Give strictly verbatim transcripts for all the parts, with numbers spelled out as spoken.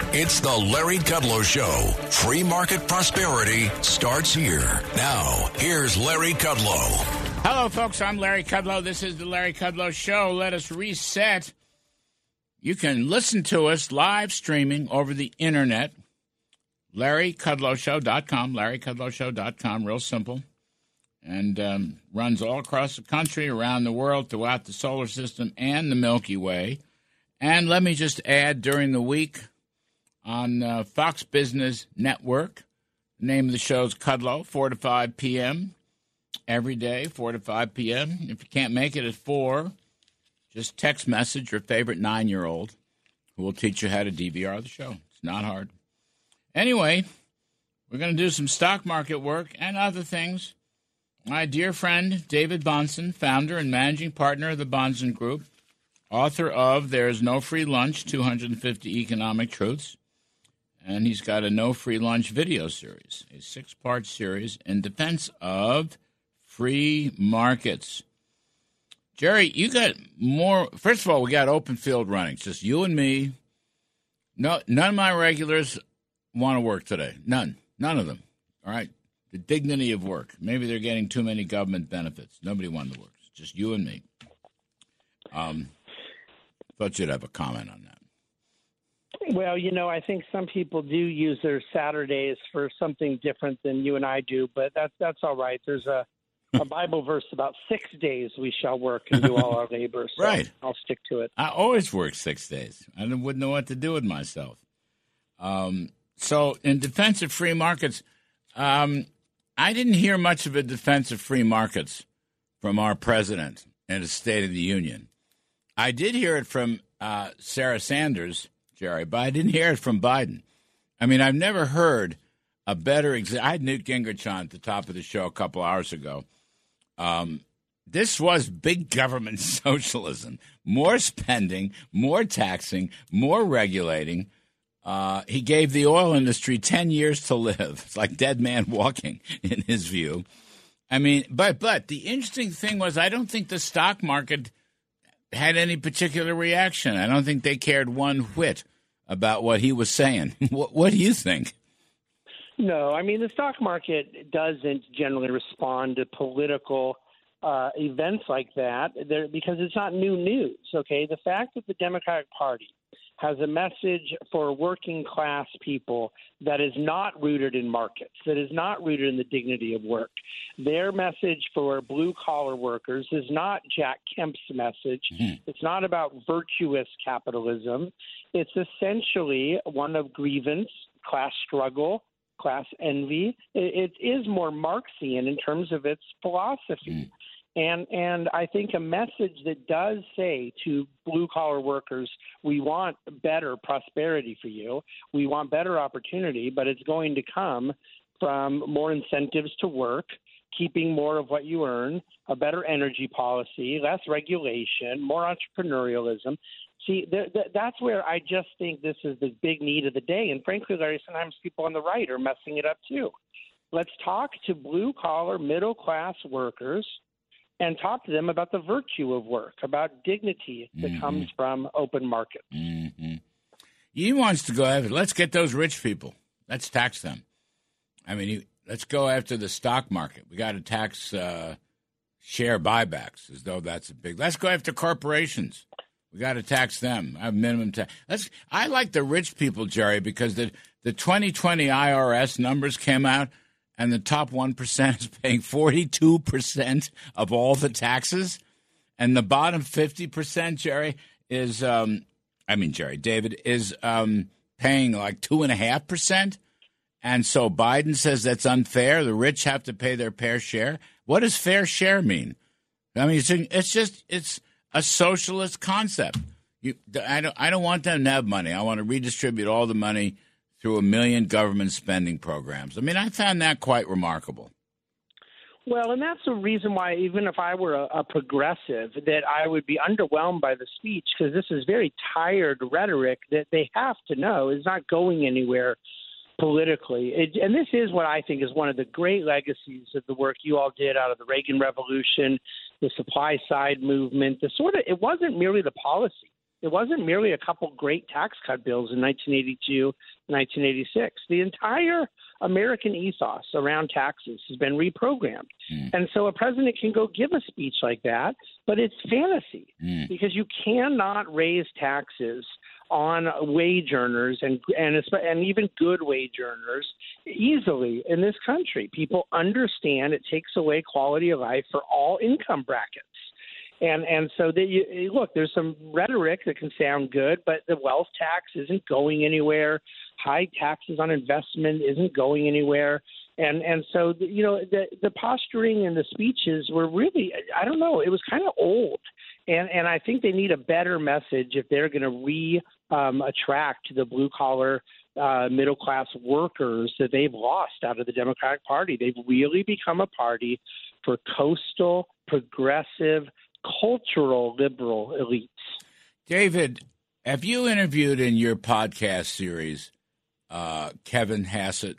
It's the Larry Kudlow Show. Free market prosperity starts here. Now, here's Larry Kudlow. Hello, folks. I'm Larry Kudlow. This is the Larry Kudlow Show. Let us reset. You can listen to us live streaming over the internet. Larry Kudlow Show dot com. Larry Kudlow Show dot com. Real simple. And um, runs all across the country, around the world, throughout the solar system and the Milky Way. And let me just add, during the week on uh, Fox Business Network, the name of the show is Kudlow, four to five p.m. every day, four to five p.m. If you can't make it at four, just text message your favorite nine-year-old who will teach you how to D V R the show. It's not hard. Anyway, we're going to do some stock market work and other things. My dear friend, David Bahnsen, founder and managing partner of the Bahnsen Group, author of There's No Free Lunch, two hundred fifty Economic Truths, and he's got a No Free Lunch video series, a six-part series in defense of free markets. Jerry, you got more. First of all, we got open field running. It's just you and me. No, none of my regulars want to work today. None. None of them. All right? The dignity of work. Maybe they're getting too many government benefits. Nobody wanted to work. It's just you and me. Um, thought you'd have a comment on that. Well, you know, I think some people do use their Saturdays for something different than you and I do, but that's that's all right. There's a, a Bible verse about six days we shall work and do all our labor. So right. I'll stick to it. I always work six days. I wouldn't know what to do with myself. Um, so in defense of free markets, um, I didn't hear much of a defense of free markets from our president in his State of the Union. I did hear it from uh, Sarah Sanders, Jerry, but I didn't hear it from Biden. I mean, I've never heard a better example. I had Newt Gingrich on at the top of the show a couple hours ago. Um, this was big government socialism. More spending, more taxing, more regulating. Uh, he gave the oil industry ten years to live. It's like dead man walking, in his view. I mean, but but the interesting thing was I don't think the stock market had any particular reaction. I don't think they cared one whit about what he was saying. what, what do you think? No, I mean, the stock market doesn't generally respond to political uh, events like that there, because it's not new news, okay? The fact that the Democratic Party has a message for working class people that is not rooted in markets, that is not rooted in the dignity of work. Their message for blue-collar workers is not Jack Kemp's message. Mm-hmm. It's not about virtuous capitalism. It's essentially one of grievance, class struggle, class envy. It, it is more Marxian in terms of its philosophy. Mm. And and I think a message that does say to blue-collar workers, we want better prosperity for you, we want better opportunity, but it's going to come from more incentives to work, keeping more of what you earn, a better energy policy, less regulation, more entrepreneurialism. See, th- th- that's where I just think this is the big need of the day. And frankly, Larry, sometimes people on the right are messing it up too. Let's talk to blue-collar, middle-class workers and talk to them about the virtue of work, about dignity that mm-hmm. comes from open markets. Mm-hmm. He wants to go after, let's get those rich people. Let's tax them. I mean, he, let's go after the stock market. We got to tax uh, share buybacks as though that's a big. Let's go after corporations. We got to tax them. I have minimum tax. Let's. I like the rich people, Jerry, because the the twenty twenty I R S numbers came out. And the top one percent is paying forty-two percent of all the taxes. And the bottom fifty percent, Jerry, is, um, I mean, Jerry, David, is um, paying like two point five percent. And so Biden says that's unfair. The rich have to pay their fair share. What does fair share mean? I mean, it's, it's just, it's a socialist concept. You, I don't, I don't want them to have money. I want to redistribute all the money through a million government spending programs. I mean, I found that quite remarkable. Well, and that's the reason why, even if I were a, a progressive, that I would be underwhelmed by the speech, because this is very tired rhetoric that they have to know is not going anywhere politically. It, and this is what I think is one of the great legacies of the work you all did out of the Reagan Revolution, the supply side movement, the sort of, it wasn't merely the policy. It wasn't merely a couple great tax cut bills in nineteen eighty-two, nineteen eighty-six. The entire American ethos around taxes has been reprogrammed. Mm. And so a president can go give a speech like that, but it's fantasy mm. because you cannot raise taxes on wage earners and, and and even good wage earners easily in this country. People understand it takes away quality of life for all income brackets. And and so that you, look, there's some rhetoric that can sound good, but the wealth tax isn't going anywhere. High taxes on investment isn't going anywhere. And and so, you know, the, the posturing and the speeches were really, I don't know, it was kind of old. And and I think they need a better message if they're going to re um, attract the blue collar uh, middle class workers that they've lost out of the Democratic Party. They've really become a party for coastal, progressive, cultural liberal elites. David, have you interviewed in your podcast series uh, Kevin Hassett?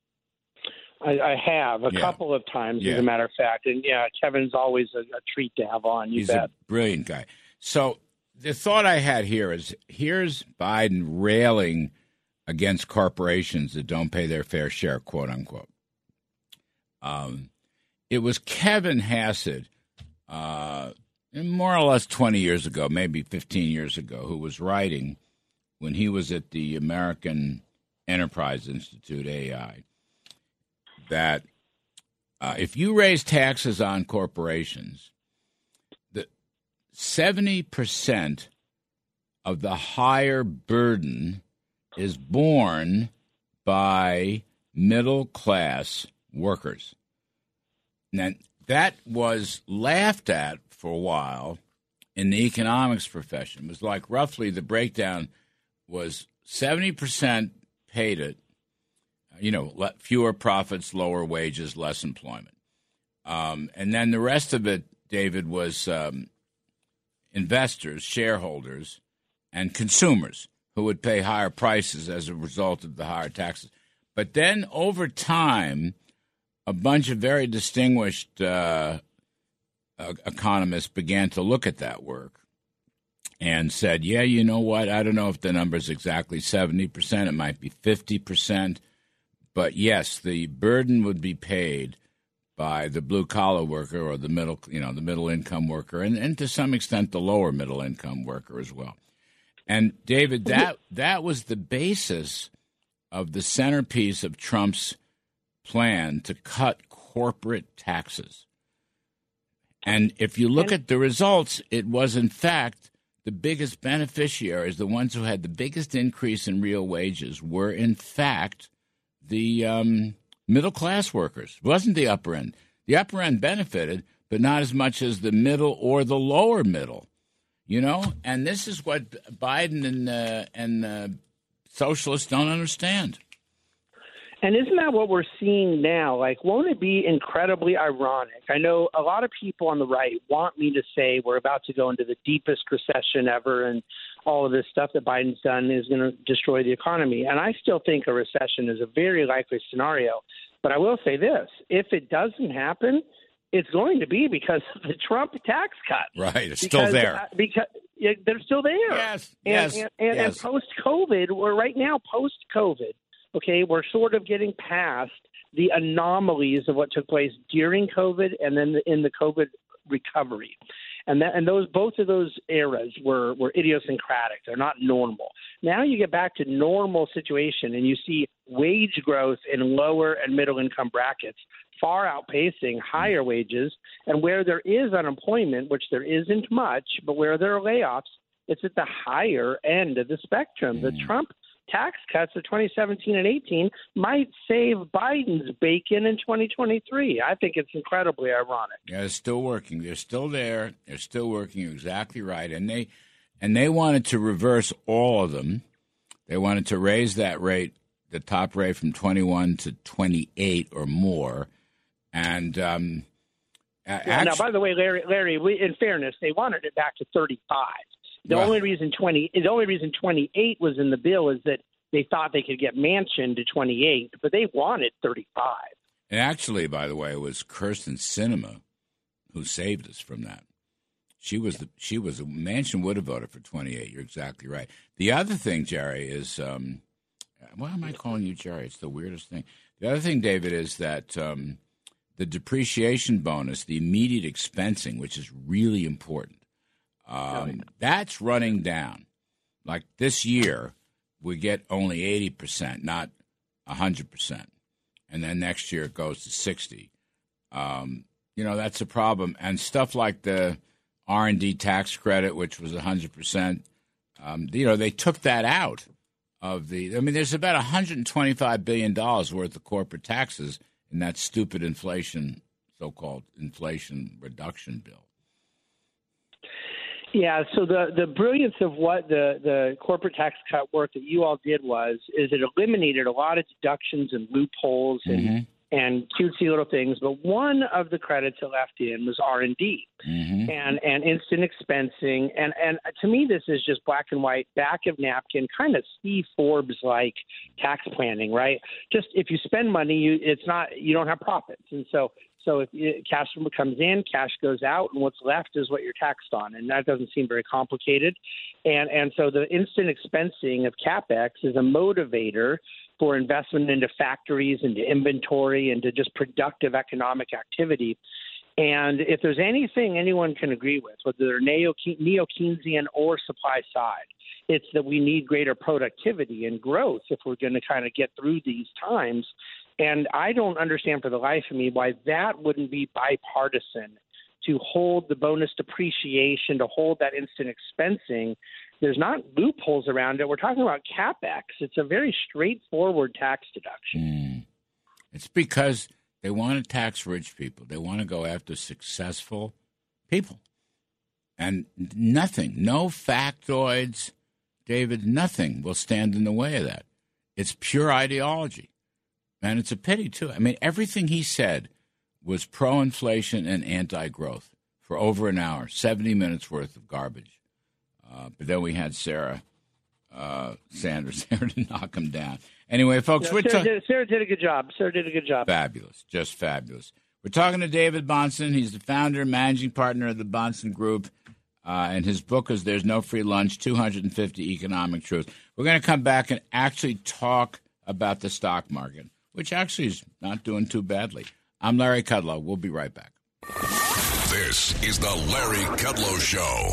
I, I have a yeah. couple of times, yeah. as a matter of fact. And, yeah, Kevin's always a, a treat to have on. You He's bet. a brilliant guy. So the thought I had here is here's Biden railing against corporations that don't pay their fair share, quote unquote. Um, it was Kevin Hassett, uh, more or less twenty years ago, maybe fifteen years ago, who was writing when he was at the American Enterprise Institute, A I, that uh, if you raise taxes on corporations, the seventy percent of the higher burden is borne by middle-class workers. Now, that was laughed at for a while in the economics profession. It was like roughly the breakdown was seventy percent paid it, you know, fewer profits, lower wages, less employment. Um, and then the rest of it, David, was um, investors, shareholders, and consumers who would pay higher prices as a result of the higher taxes. But then over time, a bunch of very distinguished uh, uh, economists began to look at that work and said, yeah, you know what, I don't know if the number is exactly seventy percent. It might be fifty percent. But, yes, the burden would be paid by the blue-collar worker or the middle, you know, the middle-income worker, and, and to some extent the lower middle-income worker as well. And, David, that that was the basis of the centerpiece of Trump's plan to cut corporate taxes. And if you look at the results, it was, in fact, the biggest beneficiaries, the ones who had the biggest increase in real wages, were, in fact, the um, middle-class workers. It wasn't the upper end. The upper end benefited, but not as much as the middle or the lower middle, you know? And this is what Biden and, uh, and uh, socialists don't understand. And isn't that what we're seeing now? Like, won't it be incredibly ironic? I know a lot of people on the right want me to say we're about to go into the deepest recession ever and all of this stuff that Biden's done is going to destroy the economy. And I still think a recession is a very likely scenario. But I will say this, if it doesn't happen, it's going to be because of the Trump tax cut. Right, it's because, still there. Uh, because yeah, they're still there. Yes, and, yes, and, and, yes. and post-COVID, we're right now post-COVID, okay, we're sort of getting past the anomalies of what took place during COVID and then in the COVID recovery. And that, and those both of those eras were, were idiosyncratic. They're not normal. Now you get back to normal situation and you see wage growth in lower and middle income brackets far outpacing higher wages. And where there is unemployment, which there isn't much, but where there are layoffs, it's at the higher end of the spectrum. Mm. The Trump tax cuts of twenty seventeen and eighteen might save Biden's bacon in twenty twenty-three. I think it's incredibly ironic. Yeah, they're still working. They're still there. They're still working. You're exactly right. And they and they wanted to reverse all of them. They wanted to raise that rate, the top rate, from twenty-one to twenty-eight or more. And um, yeah, actually, now, by the way, Larry, Larry, we, in fairness, they wanted it back to thirty-five. The well, only reason twenty, the only reason twenty-eight was in the bill is that they thought they could get Manchin to twenty-eight, but they wanted thirty-five. And actually, by the way, it was Kirsten Sinema who saved us from that. She was the she was a Manchin would have voted for twenty-eight. You're exactly right. The other thing, Jerry, is um, why am I calling you Jerry? It's the weirdest thing. The other thing, David, is that um, the depreciation bonus, the immediate expensing, which is really important, um, that's running down. Like this year, we get only eighty percent, not one hundred percent. And then next year it goes to sixty. Um, you know, that's a problem. And stuff like the R and D tax credit, which was one hundred percent, um, you know, they took that out of the – I mean, there's about one hundred twenty-five billion dollars worth of corporate taxes in that stupid inflation, so-called inflation reduction bill. Yeah, so the, the brilliance of what the, the corporate tax cut work that you all did was is it eliminated a lot of deductions and loopholes and mm-hmm. and cutesy little things, but one of the credits it left in was R and D mm-hmm. and and instant expensing, and and to me this is just black and white, back of napkin, kind of Steve Forbes like tax planning, right? Just if you spend money, you it's not you don't have profits, and so. So if it, cash comes in, cash goes out, and what's left is what you're taxed on, and that doesn't seem very complicated. And and so the instant expensing of CapEx is a motivator for investment into factories, into inventory, into just productive economic activity. And if there's anything anyone can agree with, whether they're neo-Keynesian or supply side, it's that we need greater productivity and growth if we're going to kind of get through these times. And I don't understand for the life of me why that wouldn't be bipartisan to hold the bonus depreciation, to hold that instant expensing. There's not loopholes around it. We're talking about CapEx. It's a very straightforward tax deduction. Mm. It's because they want to tax rich people. They want to go after successful people. And nothing, no factoids, David, nothing will stand in the way of that. It's pure ideology. And it's a pity, too. I mean, everything he said was pro-inflation and anti-growth for over an hour, seventy minutes worth of garbage. Uh, but then we had Sarah uh, Sanders there to knock him down. Anyway, folks, yeah, we're Sarah, talking. did, Sarah did a good job. Sarah did a good job. Fabulous, just fabulous. We're talking to David Bahnsen. He's the founder and managing partner of the Bahnsen Group. Uh, and his book is There's No Free Lunch, two hundred fifty Economic Truths. We're going to come back and actually talk about the stock market, which actually is not doing too badly. I'm Larry Kudlow. We'll be right back. This is the Larry Kudlow Show.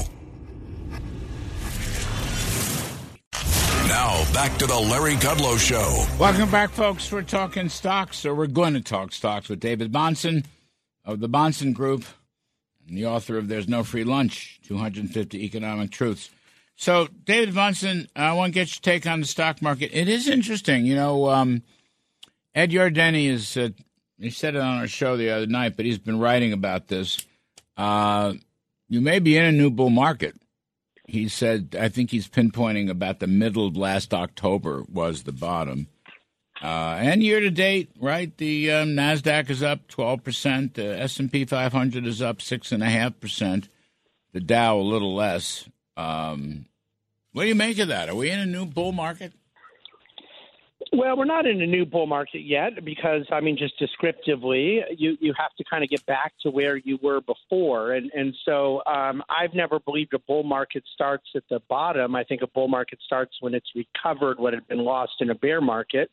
Now, back to the Larry Kudlow Show. Welcome back, folks. We're talking stocks, or we're going to talk stocks with David Bahnsen of the Bahnsen Group and the author of There's No Free Lunch, two hundred fifty Economic Truths. So, David Bahnsen, I want to get your take on the stock market. It is interesting. You know, um, Ed Yardeni is, uh, he said it on our show the other night, but he's been writing about this. Uh, you may be in a new bull market. He said, I think he's pinpointing about the middle of last October was the bottom. Uh, and year to date, right, the um, NASDAQ is up twelve percent. The S and P five hundred is up six point five percent. The Dow a little less. Um, what do you make of that? Are we in a new bull market? Well, we're not in a new bull market yet because, I mean, just descriptively, you, you have to kind of get back to where you were before. And, and so um, I've never believed a bull market starts at the bottom. I think a bull market starts when it's recovered what had been lost in a bear market.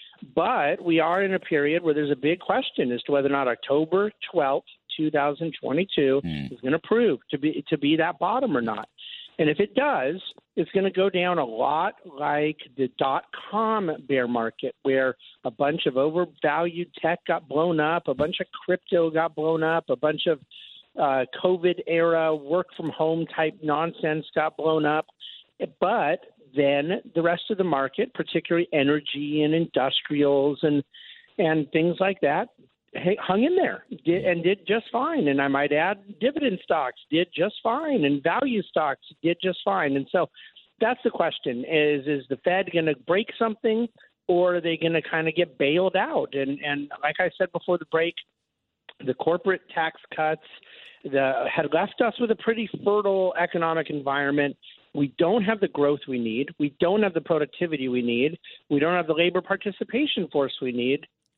But we are in a period where there's a big question as to whether or not October twelfth, twenty twenty-two mm. is going to prove to be to be that bottom or not. And if it does, it's going to go down a lot like the dot-com bear market, where a bunch of overvalued tech got blown up, a bunch of crypto got blown up, a bunch of uh, COVID-era work-from-home type nonsense got blown up. But then the rest of the market, particularly energy and industrials and and things like that, hung in there did, and did just fine. And I might add, dividend stocks did just fine, and value stocks did just fine. And so that's the question: is is the Fed going to break something, or are they going to kind of get bailed out? And and like I said before the break, the corporate tax cuts the, had left us with a pretty fertile economic environment. We don't have the growth we need. We don't have the productivity we need. We don't have the labor participation force we need.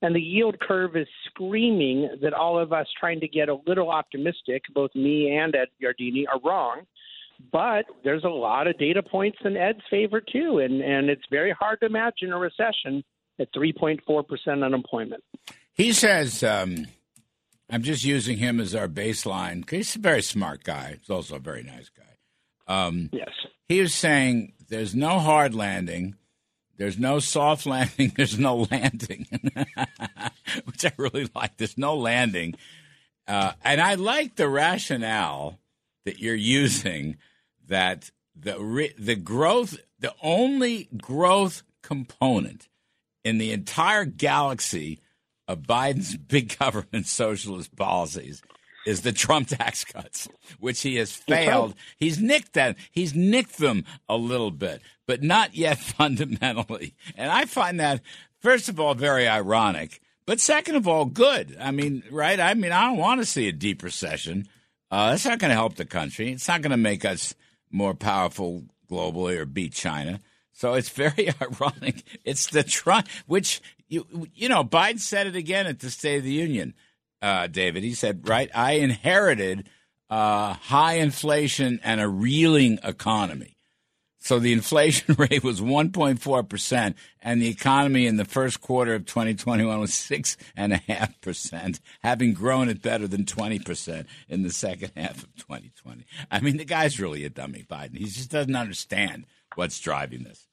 And the yield curve is screaming that all of us trying to get a little optimistic, both me and Ed Yardeni, are wrong. But there's a lot of data points in Ed's favor, too. And, and it's very hard to imagine a recession at three point four percent unemployment. He says, um, I'm just using him as our baseline. He's a very smart guy. He's also a very nice guy. Um, yes. He was saying there's no hard landing. There's no soft landing. There's no landing, which I really like. There's no landing. Uh, and I like the rationale that you're using that the re- the growth, the only growth component in the entire galaxy of Biden's big government socialist policies is the Trump tax cuts, which he has failed. He's nicked them. He's nicked them a little bit, but not yet fundamentally. And I find that, first of all, very ironic, but second of all, good. I mean, right? I mean, I don't want to see a deep recession. Uh, that's not going to help the country. It's not going to make us more powerful globally or beat China. So it's very ironic. It's the Trump, which, you, you know, Biden said it again at the State of the Union. Uh, David, he said, right, I inherited uh, high inflation and a reeling economy. So the inflation rate was one point four percent, and the economy in the first quarter of twenty twenty-one was six point five percent, having grown at better than twenty percent in the second half of twenty twenty. I mean, the guy's really a dummy, Biden. He just doesn't understand what's driving this.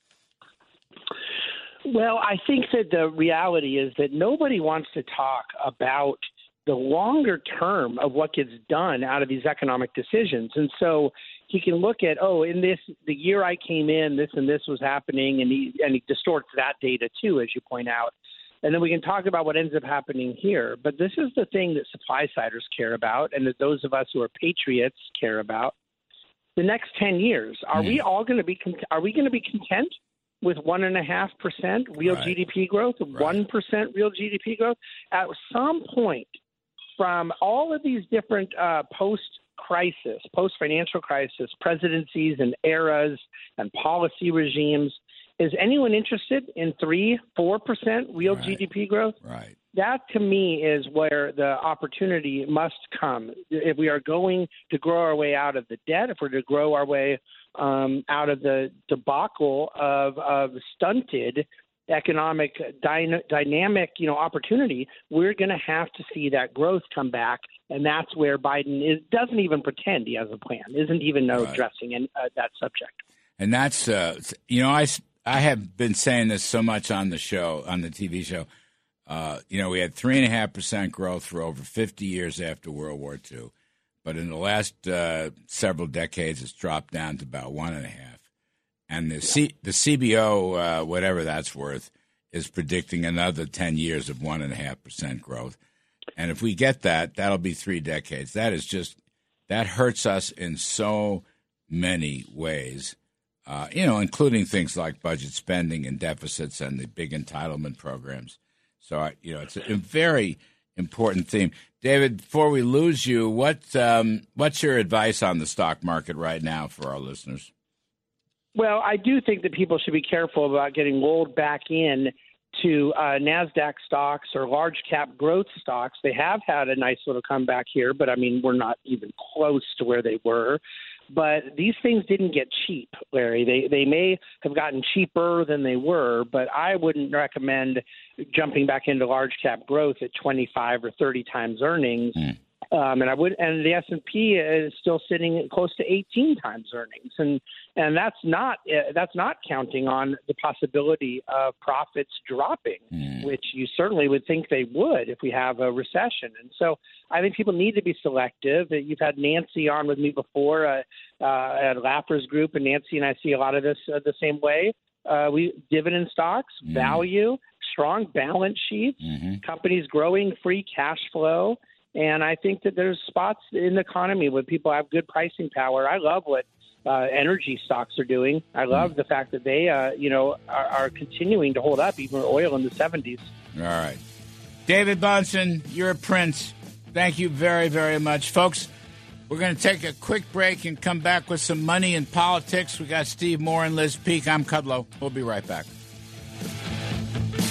Well, I think that the reality is that nobody wants to talk about the longer term of what gets done out of these economic decisions. And so he can look at, oh, in this, the year I came in, this and this was happening, and he, and he distorts that data too, as you point out. And then we can talk about what ends up happening here. But this is the thing that supply-siders care about and that those of us who are patriots care about. The next ten years, are mm. we all going to be, are we going to be content with one and a half percent real right. G D P growth, right. one percent real G D P growth? At some point, from all of these different uh, post-crisis, post-financial crisis, presidencies and eras and policy regimes, is anyone interested in three, four percent real right. G D P growth? Right. That, to me, is where the opportunity must come. If we are going to grow our way out of the debt, if we're to grow our way um, out of the debacle of, of stunted economic dyna- dynamic, you know, opportunity, we're going to have to see that growth come back, and that's where Biden is doesn't even pretend he has a plan, isn't even no right. addressing in, uh, that subject. And that's, uh, you know, I, I have been saying this so much on the show, on the T V show. Uh, you know, we had three and a half percent growth for over fifty years after World War Two, but in the last uh, several decades, it's dropped down to about one and a half. And the C, the C B O, uh, whatever that's worth, is predicting another ten years of one and a half percent growth. And if we get that, that'll be three decades. That is just that hurts us in so many ways, uh, you know, including things like budget spending and deficits and the big entitlement programs. So, I, you know, it's a, a very important theme. David, before we lose you, what um, what's your advice on the stock market right now for our listeners? Well, I do think that people should be careful about getting rolled back in to uh, NASDAQ stocks or large cap growth stocks. They have had a nice little comeback here, but I mean, we're not even close to where they were. But these things didn't get cheap, Larry. They they may have gotten cheaper than they were, but I wouldn't recommend jumping back into large cap growth at twenty-five or thirty times earnings. Mm. Um, and I would, and the S and P is still sitting close to eighteen times earnings, and and that's not uh, that's not counting on the possibility of profits dropping, mm. which you certainly would think they would if we have a recession. And so I think people need to be selective. You've had Nancy on with me before uh, uh, at Laffer's group, and Nancy and I see a lot of this uh, the same way. Uh, we dividend stocks, mm. value, strong balance sheets, mm-hmm. companies growing free cash flow. And I think that there's spots in the economy where people have good pricing power. I love what uh, energy stocks are doing. I love mm. the fact that they, uh, you know, are, are continuing to hold up, even oil in the seventies. All right. David Bahnsen, you're a prince. Thank you very, very much. Folks, we're going to take a quick break and come back with some money and politics. We got Steve Moore and Liz Peek. I'm Kudlow. We'll be right back.